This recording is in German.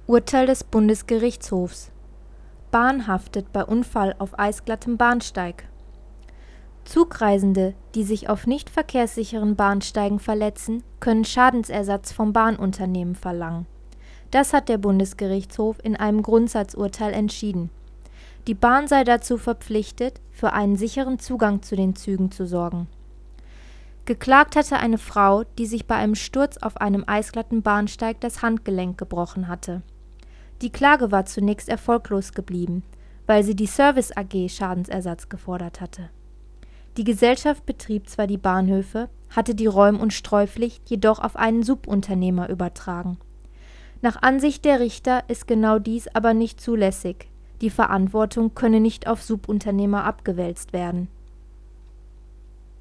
Urteil des Bundesgerichtshofs: Bahn haftet bei Unfall auf eisglattem Bahnsteig. Zugreisende, die sich auf nicht verkehrssicheren Bahnsteigen verletzen, können Schadensersatz vom Bahnunternehmen verlangen. Das hat der Bundesgerichtshof in einem Grundsatzurteil entschieden. Die Bahn sei dazu verpflichtet, für einen sicheren Zugang zu den Zügen zu sorgen. Geklagt hatte eine Frau, die sich bei einem Sturz auf einem eisglatten Bahnsteig das Handgelenk gebrochen hatte. Die Klage war zunächst erfolglos geblieben, weil sie die Service AG Schadensersatz gefordert hatte. Die Gesellschaft betrieb zwar die Bahnhöfe, hatte die Räum- und Streupflicht jedoch auf einen Subunternehmer übertragen. Nach Ansicht der Richter ist genau dies aber nicht zulässig. Die Verantwortung könne nicht auf Subunternehmer abgewälzt werden